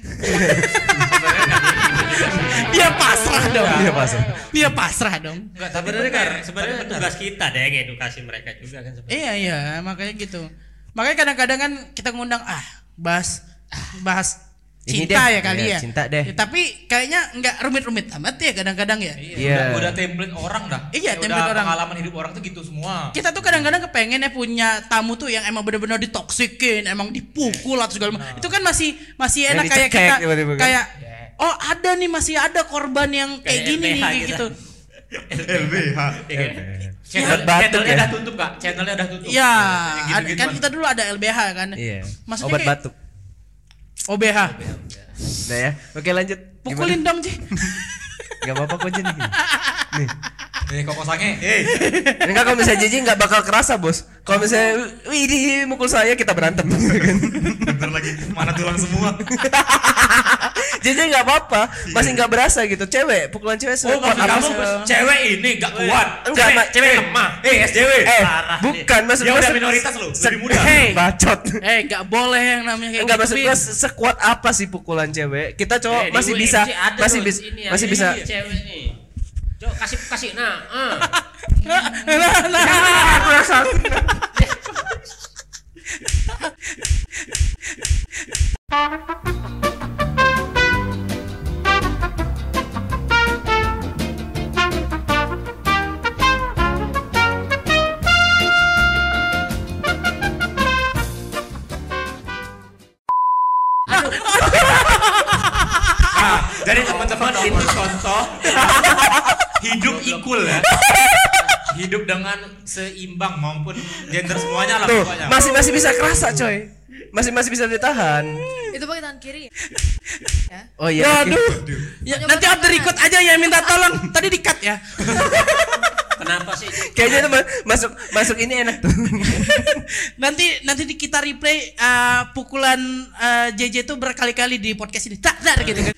Dia pasrah dong. Iya pasang. Dia pasrah dong. Enggak, tapi Sebenarnya benar. kan sebenarnya Tapi benar. tugas kita deh ngedukasi mereka juga kan sebenarnya. Iya iya makanya gitu. Makanya kadang-kadang kan kita ngundang ah bahas ah, bahas Ini cinta deh, ya kali iya, ya. cinta deh. Ya, tapi kayaknya nggak rumit-rumit amat ya kadang-kadang ya. Iya, Iya. udah, udah template orang dah. Iya, Kayak template udah orang. Pengalaman hidup orang tuh gitu semua. Kita tuh kadang-kadang kepengen ya punya tamu tuh yang emang benar-benar ditoksikin, emang dipukul atau segala macam. Itu kan masih masih Yang enak kayak dicekek kita tiba-tiba kan. kayak oh ada nih masih ada korban yang kayak Kayak gini L B H nih kayak gitu. gitu. L B H. Iya. Channel, batuk channelnya ya. udah tutup kak, channelnya udah tutup. Iya, Yang ada- gitu-gitu kan kita dulu ada L B H kan. Iya. Maksudnya Obat kayak- batuk. O B H. Nah ya. Oke lanjut. Pukulin dong, Ji. Gak apa-apa kok Jen. Nih. Eh kok kosange, eh. Enggak kalau misalnya Jiji nggak bakal kerasa bos. Kalau misalnya, wih di mukul saya kita berantem. Bentar lagi mana tulang semua. Jiji nggak apa-apa, masih nggak berasa gitu. Cewek, pukulan cewek Oh sekuat maksud apa kamu sih? cewek ini gak kuat. Enggak, cewek, Ma- cewek lemah. Eh S J W. Eh, Parah bukan maksud Dia gua udah se- minoritas loh, se- lebih muda. Hei, bacot. Eh, gak boleh yang namanya kayak Enggak gitu. maksud Vin. gua se- sekuat apa sih pukulan cewek? Kita cowok Eh, di masih U M C bisa ada masih tuh bisa ini ya, masih ini bisa. cewek nih. Cok kasih kasih nah. ah. Nah, jadi teman-teman itu contoh hidup equal ya. Hidup dengan seimbang maupun gender semuanya lah Tuh, pokoknya. masih masih bisa kerasa coy. Masih masih bisa ditahan. Itu pakai tangan kiri. Ya. Oh iya. oke. Aduh. Ya, nanti off the record aja ya minta tolong. Tadi di cut ya. Kenapa sih? Kayaknya itu ma- masuk masuk ini enak tuh. nanti nanti di kita replay eh, pukulan eh, J J itu berkali-kali di podcast ini. Tak, tak gitu kan.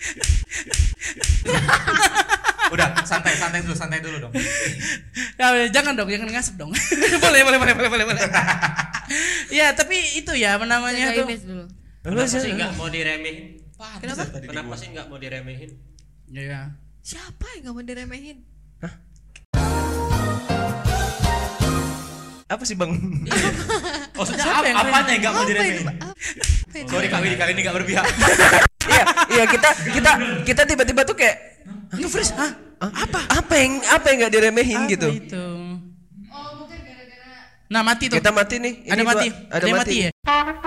Udah santai santai dulu santai dulu dong. Ya, jangan dong, jangan ngasep dong. boleh, boleh, boleh, boleh, boleh, boleh. Ya, tapi itu ya apa namanya Jaga tuh. image dulu. Kenapa sih nggak mau diremehin? Kenapa? Kenapa sih nggak mau diremehin? Iya. Siapa yang gak mau diremehin? Apa sih bang? Maksudnya Siapa apa yang apanya yang enggak mau Apa diremehin? itu? Apa itu? Sorry Kak Widi, kali ini enggak berpihak. Iya, iya kita kita kita tiba-tiba tuh kayak Enggak fresh. Hah? apa? Apa yang apa yang nggak diremehin Apa gitu? itu? Oh, mungkin gara-gara Nah, mati tuh. Kita mati nih. ada Ini mati. gua- Ada yang mati ya?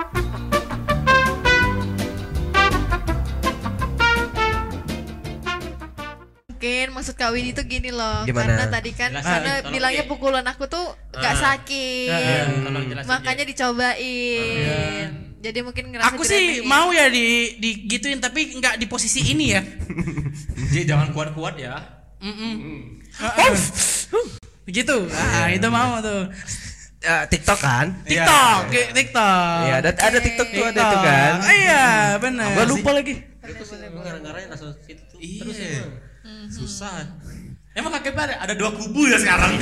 mungkin maksud Kak Widi tuh gini loh. Gimana? Karena tadi kan Jelasin, karena tolong, bilangnya Ki. pukulan aku tuh gak Ah. sakit. Iya, tolong jelasin, Makanya dicobain. Jadi mungkin ngerasa Aku sih diremehin. mau ya di digituin tapi nggak di posisi ini ya. Jadi jangan kuat-kuat ya. Mm-mm. Uh-uh. Begitu. Ah, itu mau tuh. Eh, TikTok kan? TikTok, Ki- TikTok. Iya, ada ada TikTok tuh ada itu kan. Ah, iya, benar. Gua lupa lagi. Ngarang-ngarangnya langsung situ tuh. Terus Iya. emang. Susah. Emang kakek ada ada dua kubu ya sekarang.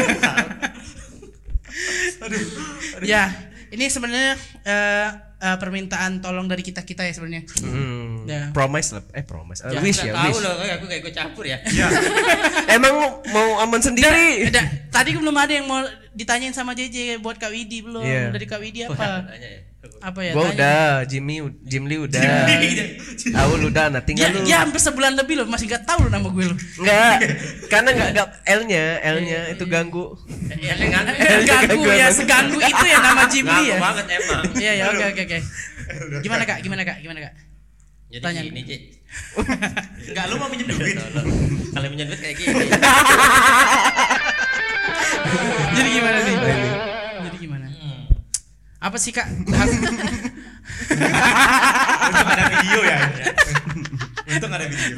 Ya, ini sebenarnya eh, eh, permintaan tolong dari kita kita ya sebenarnya. Hmm, Ya. Promise lah. Eh promise. Eh, Ya, wish nggak ya, tahu wish. loh, kayak aku kayak gue campur ya. Emang mau aman sendiri? Ada, tadi belum ada yang mau ditanyain sama J J buat Kak Widi belum. Iya. Dari Kak Widi apa? Tanya ya. Apa ya? Gua tanya. udah, Jimmy, Jimli udah. Aul udah, nah Dia, tinggal lu. dia hampir sebulan lebih loh masih nggak tahu loh nama gue loh. Enggak, karena enggak enggak L-nya, L-nya itu ganggu. Ya kan? Ganggu ya, seganggu itu ya nama Jimli Ngaku ya. banget emang. Iya ya, oke oke oke. Gimana Kak? Gimana Kak? Gimana Kak? Jadi Tanya. gini, Ci. Enggak lu mau minjem duit. Kalau minjem duit kayak gini. Jadi gimana nih? Jadi gimana? Apa sih Kak? Untung ada video ya. ya. Untung ada video.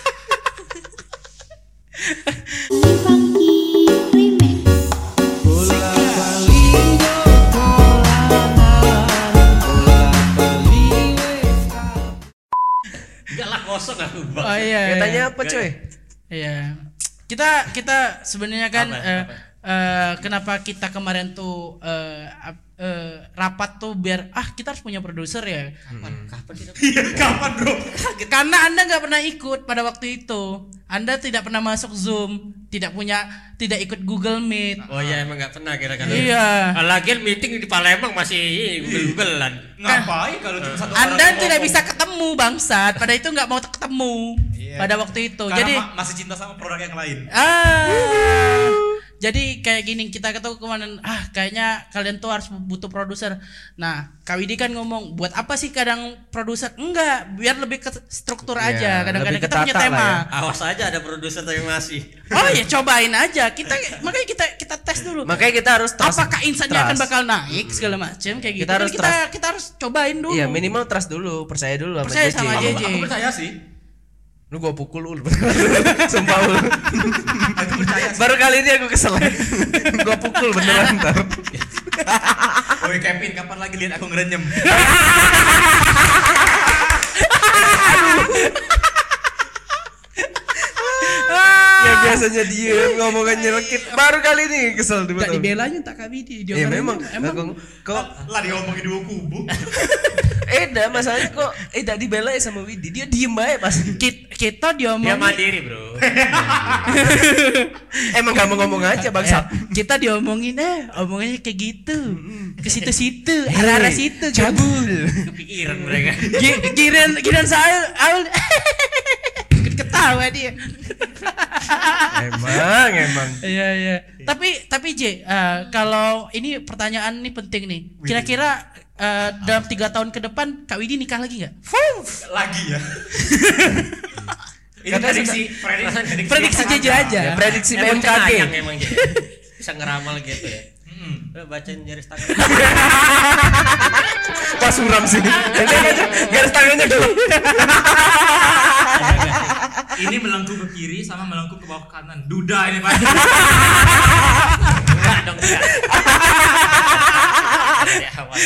Enggak lah kosong aku, Bang. Oh iya. Ya iya. tanya apa, coy? Iya. Kita kita sebenarnya kan Apa, eh, apa? eh, kenapa kita kemarin tuh eh, ap- eh, rapat tuh biar ah kita harus punya produser ya. Kapan kita? Iya, kapan, Bro? Karena Anda nggak pernah ikut pada waktu itu. Anda tidak pernah masuk Zoom, tidak punya tidak ikut Google Meet. Oh iya emang enggak pernah kira-kira. Iya. Lagian meeting di Palembang masih google-googlean. Ngapain kalau cuma satu Anda orang yang tidak ngomong? bisa ketemu bangsat. Pada itu nggak mau ketemu Iya. pada waktu itu. Karena Jadi ma- masih cinta sama produk yang lain. ah jadi kayak gini kita ketemu kemarin ah kayaknya kalian tuh harus butuh produser. Nah Kak Widi kan ngomong buat apa sih kadang produser enggak biar lebih ke struktur Iya, aja kadang-kadang lebih kita punya ketata lah tema. ya. Awas aja ada produser tapi masih. Oh ya cobain aja kita makanya kita kita tes dulu. Makanya kita harus trust. Apakah insightnya akan trust. bakal naik segala macam kayak gitu. Kita Kan harus kita trust. kita harus cobain dulu. Iya, minimal trust dulu, percaya dulu sama Percaya J J. sama Aku, J J. aku percaya sih. Lu gua pukul ul. Sumpah ul. Aku percaya sih. Baru kali ini aku kesel. Gua pukul beneran ntar. Woi Kevin, kapan lagi lihat aku ngerenyem? Ya biasanya diem ngomongan nyelekit. Baru kali ini kesel Enggak tiba-tiba. dibelanya tak Kak Widi. Dia Ya orang memang, emang emang kok Lah diomongin dua kubu. Eda masalahnya kok Eda dibela ya sama Widi. Dia diem aja pas. kita, kita Dia diomongin mandiri, Bro. Emang gak mau ngomong aja bangsat. Eh, kita diomongin eh omongannya kayak gitu ke situ-situ arah-arah situ Cabul. Kepikiran mereka. Gi- giran giran saya Aul ketawa dia Emang emang. iya iya tapi tapi J eh, kalau ini pertanyaan ini penting nih kira-kira eh, dalam tiga tahun ke depan Kak Widi nikah lagi nggak Lagi ya. Ini Karena prediksi, prediksi, prediksi, prediksi J J aja Ya, prediksi Emang B M K G. cenayang emang Ji. Bisa ngeramal gitu ya. Hmm. Udah bacain jari tangan. Pas suram sih. Nanti aja garis tangannya dulu. Ini melengkung ke kiri sama melengkung ke bawah kanan. Duda ini Pak. Enggak dong, enggak. Dari awal.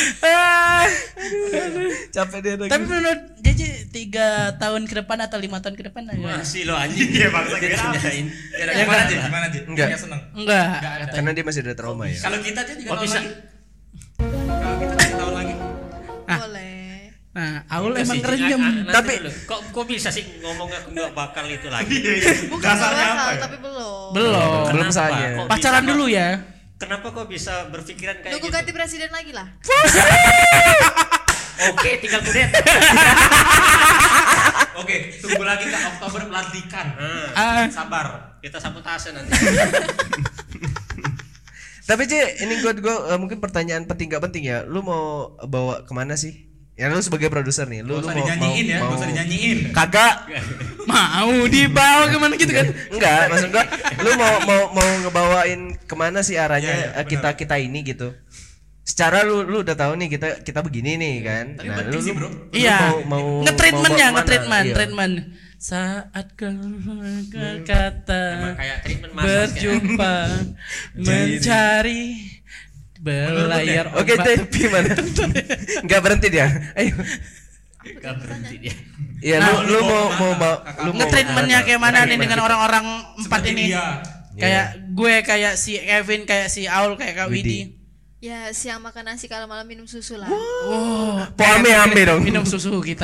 Capek dia lagi. tapi menurut J J tiga tahun ke depan atau lima tahun ke depan enggak Masih lo anjing. Iya, bangsa, Dia kira apa? tanyain. Kira Gimana gimana, Ji? Ji? Gimana Ji? Enggak. Nggak seneng. enggak Enggak ada. Karena dia masih ada trauma ya. Kalau kita aja juga Oh, tahun bisa. lagi. kita kasih tahu lagi. Ah. Boleh. Nah, Aul Enggak emang sih, kerenyem. ah, ah, nanti Tapi- dulu. kok kok bisa sih ngomong aku nggak bakal itu lagi? Bukan Dasarnya bakal, apa ya? tapi belum. Belum. Belum Kenapa? saatnya. Kok Pacaran bisa- dulu ya. Kenapa kok bisa berpikiran kayak Nunggu gitu? ganti presiden lagi lah. Oke, tinggal kudet. Oke, tunggu lagi ke Oktober pelantikan. Ah, Sabar. Kita sabotase nanti. Tapi C, ini gue gue eh, mungkin pertanyaan penting gak penting ya. Lu mau bawa kemana sih? Ya lu sebagai produser nih, lu Gak lu usah mau dinyanyiin ya, mau, gak usah dinyanyiin. Kagak. mau dibawa kemana gitu kan? Enggak, maksud gua lu mau mau mau ngebawain kemana sih arahnya Iya, iya, eh, kita kita ini gitu. Secara lu lu udah tahu nih kita kita begini nih kan. Tapi Nah, penting lu, sih, lu- bro. lu Iya. mau mau Nge-treatmentnya, mau bawa nge-treatment, kemana? Iya. treatment. Saat kau kata Emang kayak treatment massage kayak. berjumpa mencari belayar Oke, obat. Teh, gimana? Enggak berhenti dia. Ayo. Gak berhenti dia. Iya, Nah, lu lu mau mau mau lu mau Nge-treatmentnya kayak mana nih dengan orang-orang empat Seperti ini? dia. Kayak gue, kayak si Kevin, kayak si Aul, kayak Kak Widi. Ya siang makan nasi kalau malam minum susu lah. Oh, Po ame-ame dong. minum susu kita.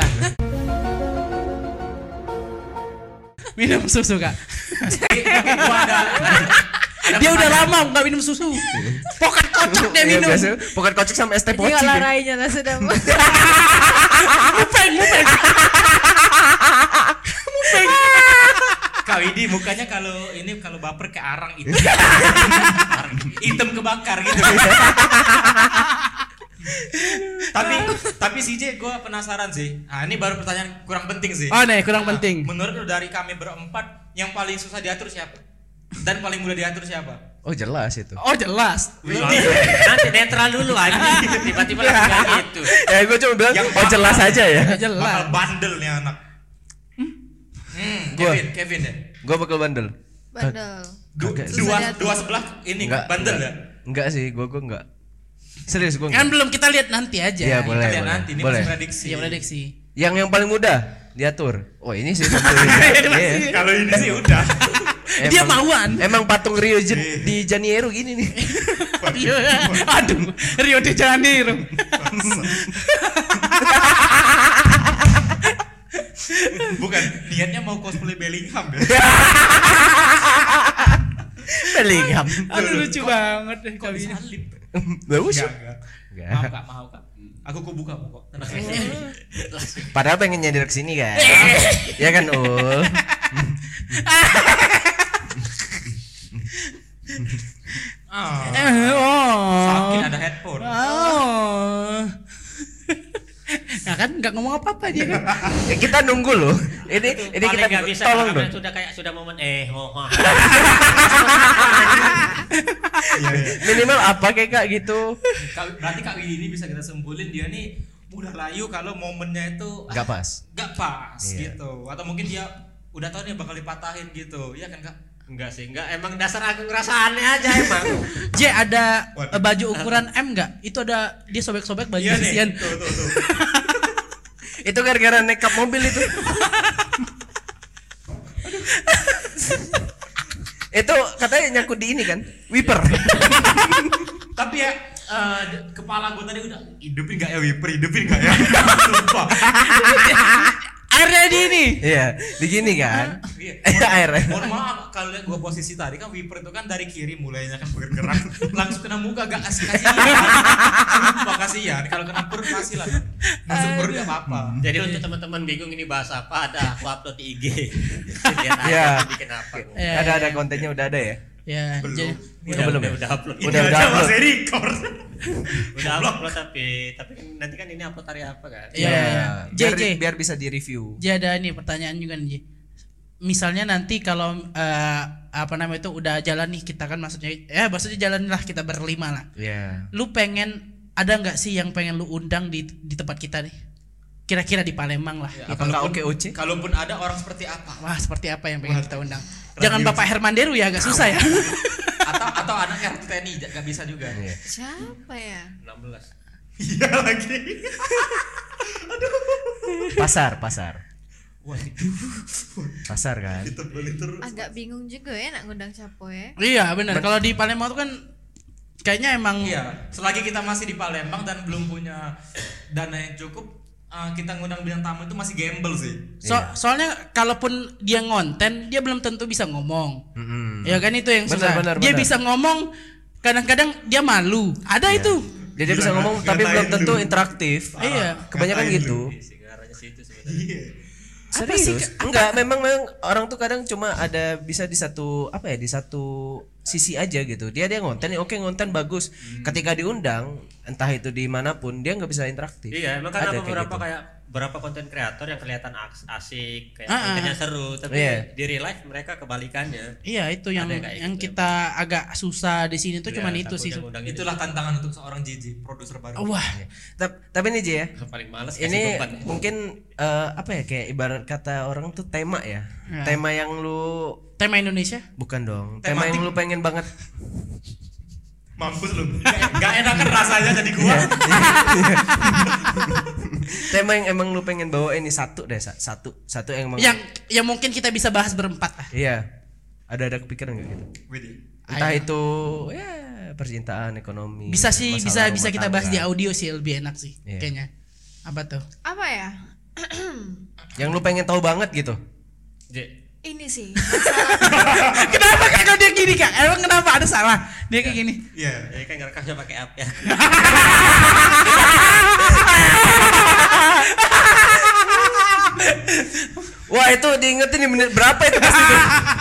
Minum susu kak. Gua ada. Dia udah lama nggak minum susu. Pokat kocok dia Iya, minum. biasa, Pokat kocok sama es teh poci. Juga dia. larainya lah sudah. Mupeng, mupeng. Kak Widi mukanya kalau ini kalau baper ke arang itu. Arang. Hitam kebakar gitu. tapi tapi sih J, gue penasaran sih. Nah ini baru pertanyaan kurang penting sih. Oh nih kurang Nah, penting. Menurut lu dari kami berempat yang paling susah diatur siapa? Dan paling mudah diatur siapa? Oh, jelas itu. Oh jelas. Nanti netral dulu aja. Tiba-tiba langsung kayak gitu. Ya, gue cuma bilang Yang oh jelas aja ya. Jelas. Bakal bandel nih anak. Hmm, Gua. Kevin, Kevin ya. Gue bakal bandel. Bandel. Du- Kagak. Susah dua diatur. dua sebelah ini Enggak. bandel ya. Enggak sih, gue gue enggak. Serius gue Kan enggak. belum kita lihat nanti aja. Iya, boleh. Kita lihat nanti ini boleh. masih prediksi. Iya prediksi. Yang yang paling mudah diatur. Oh, ini sih satu. Iya. Kalau ini sih udah. Dia Emang- mauan. Emang patung Rio J- di Janeiro gini nih. Iya. Aduh, Rio de Janeiro. Bukan, niatnya mau cosplay Bellingham ya. Bellingham. Aduh lucu banget deh Kok kali ini. disalib? Bagus. Enggak, enggak. Enggak. Maaf Kak, maaf Kak. Aku kok buka kok. Tenang aja. Padahal pengen nyender kesini kan. Ya kan, Ul. Ah, Eh, oh. sakit ada headphone. Oh. Nah kan nggak ngomong apa-apa dia kan. Ya, kita nunggu loh. Ini ini Paling kita nggak bisa tolong karena dong. sudah kayak sudah momen eh oh, oh. Iya, iya. Minimal apa kayak kak gitu. Kak- Berarti Kak Widi ini bisa kita simpulin dia nih mudah layu kalau momennya itu Gak pas. gak pas Iya. gitu. Atau mungkin dia udah tahu nih bakal dipatahin gitu. Iya kan Kak? Enggak sih, enggak emang dasar aku ngerasa aneh aja emang. J ada Waduh. eh, baju ukuran M nggak? Itu ada dia sobek-sobek baju Iya nih. isian. Tuh, tuh, tuh. Itu gara-gara nekap mobil itu. Itu katanya nyangkut di ini kan, wiper. Tapi ya eh, d- kepala gue tadi udah hidupin gak ya wiper, hidupin gak ya? Sumpah. Airnya di ini. Iya, begini kan. Iya. Air. Mohon maaf kalau lihat gua posisi tadi kan wiper itu kan dari kiri mulainya kan bergerak langsung kena muka gak kasih kasihan. Sumpah kasihan kalau kena perut kasih lah. Masuk perut gak apa-apa. Jadi untuk teman-teman bingung ini bahas apa, ada aku upload di I G. Lihat aja Iya. aku bikin apa. Iya, Ada iya. ada kontennya udah ada ya. Ya, Belum. jadi Udah, belum udah, ya? udah upload. Ini Udah, aja udah upload. masih record. Udah upload tapi tapi kan nanti kan ini upload hari apa kan? Iya, iya. J, Biar, J. biar bisa di review. J ada nih pertanyaan juga nih J. Misalnya nanti kalau eh, apa namanya itu udah jalan nih kita kan maksudnya ya maksudnya jalan lah kita berlima lah. Iya. Lu pengen ada nggak sih yang pengen lu undang di di tempat kita nih? Kira-kira di Palembang lah. Ya, gitu. Apakah kalaupun- oke Oce? Kalaupun ada orang seperti apa? Wah seperti apa yang pengen kita undang? Radio Jangan Bapak Hermanderu ya agak susah ya. atau atau anak R T N I gak bisa juga. Iya. Siapa ya? enam belas. Iya lagi. Pasar, pasar. Wah itu Pasar kan. boleh terus. Agak bingung juga ya nak ngundang siapa ya. Iya benar. Kalau di Palembang tuh kan kayaknya emang Iya, selagi kita masih di Palembang dan belum punya dana yang cukup, uh, kita ngundang bintang tamu itu masih gamble sih. so, soalnya kalaupun dia ngonten dia belum tentu bisa ngomong. Mm-mm. Ya kan itu yang Benar, susah. benar, dia benar. bisa ngomong, kadang-kadang dia malu. Ada itu. Dia, dia bisa ngomong tapi belum tentu interaktif. Iya. Kebanyakan gitu. Sigaranya situ sebenarnya. Apa sih, Serius? Enggak, memang memang orang tuh kadang cuma ada bisa di satu apa ya, di satu sisi aja gitu. Dia dia ngonten, oke ngonten bagus. Ketika diundang, entah itu dimanapun, dia nggak bisa interaktif. Iya, emang kan Ada ada kayak beberapa gitu. kayak beberapa konten kreator yang kelihatan aks- asik, kayak Ah, ah. kontennya seru, tapi Iya. di real life mereka kebalikannya. Iya, itu yang Ada kayak yang gitu. kita agak susah di sini tuh Iya, cuman itu takut sih. yang undang itu Itulah tantangan untuk seorang J J, produser baru. Wah, Ta- Tapi nih Ji ya, paling males kasih ini beban. mungkin eh, apa ya, kayak ibarat kata orang tuh tema ya. Ya. Tema yang lu tema Indonesia. bukan dong. Tema yang lu pengen banget. Mampus lu. Gak enakan rasanya jadi gua. Tema yang emang lu pengen bawa ini satu deh, Sa- satu satu yang emang Yang yang mungkin kita bisa bahas berempat lah. iya. Ada ada kepikiran nggak gitu? Widih. Entah Ayo. itu ya percintaan, ekonomi. Bisa sih, bisa masalah bisa rumah kita bahas di tangga. audio sih, lebih enak sih Iya. kayaknya. Apa tuh? Apa ya? Yang lu pengen tahu banget gitu. J. Ini sih. Kenapa kak kalau dia gini kak? Emang kenapa ada salah? Dia kayak gini. Iya. Ya kan ngerekamnya pakai apa ya? Wah, itu diingetin di menit berapa itu pasti tuh.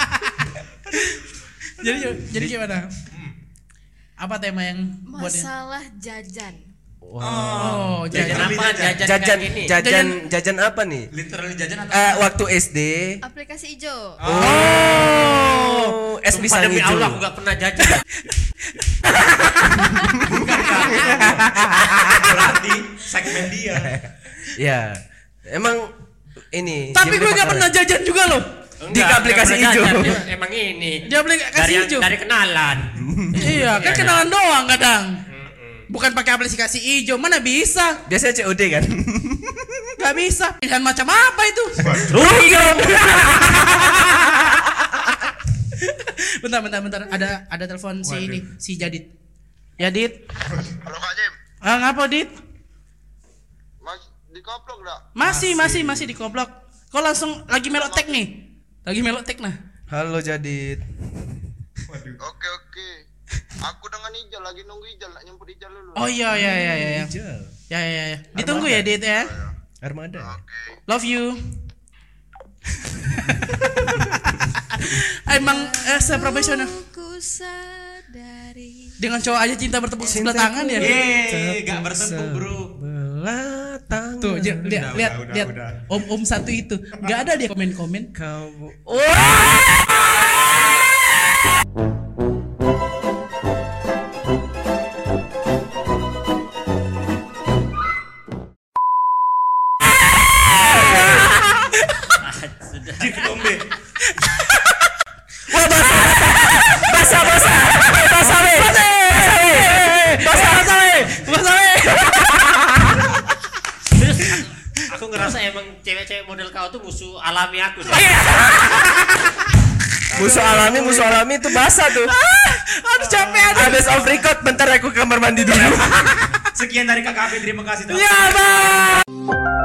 Jadi jadi gimana? Apa tema yang buat dia? Masalah jajan. Oh, Jajan jajan. apa? Jajan Jajan kayak gini. jajan jajan apa nih? Literally jajan atau Eh, waktu S D. Aplikasi hijau. Oh, es Sumpah pisang demi hijau. Allah aku gak pernah jajan. berarti segmen dia. Ya. Emang ini Tapi dia gue beli gak faktor pernah ya? jajan juga loh. Di aplikasi nggak pernah hijau. jajan. Dia Emang ini. Dia aplikasi dari yang- hijau. Dari kenalan. Iya, kan Iya, kenalan doang kadang. Bukan pakai aplikasi hijau, mana bisa? Biasanya C O D kan? Gak bisa. Pilihan macam apa itu? Rugi dong. bentar, bentar, bentar. Ada ada telepon si ini, si Jadit. Jadit. Halo Kak Jim, Ah, ngapa, Dit? Mas dikoplok enggak? Masih, masih, masih di koblok. Kok langsung lagi melok tek nih? Lagi melok tek nah. Halo Jadit. Oke oke. Aku dengan Ijal lagi nunggu Ijal, nak nyemput Ijal dulu. Oh iya, iya, iya, iya. iya. Hijau. Ya, ya, ya. Ditunggu ya, Dit ya. Armada. Oke. Love you. Emang eh, seprofesional. Ku sadari. Dengan cowok aja cinta bertepuk sebelah tangan ya. Yeay, gak bertepuk bro. Belah tangan. Tuh, j- lihat, Udah, lihat, udah, lihat. udah. Om-om satu itu. Gak ada dia komen-komen. Kamu. Sudah. Jif Ombe. Basah basah. Basah weh. Basah basah weh. Basah weh. Terus aku ngerasa emang cewek-cewek model kau tuh musuh alami aku. Musuh alami, musuh alami itu basah tuh. Aduh capek aduh. Habis off record, bentar aku ke kamar mandi dulu. Sekian dari K K P, terima kasih. Ya, Bang.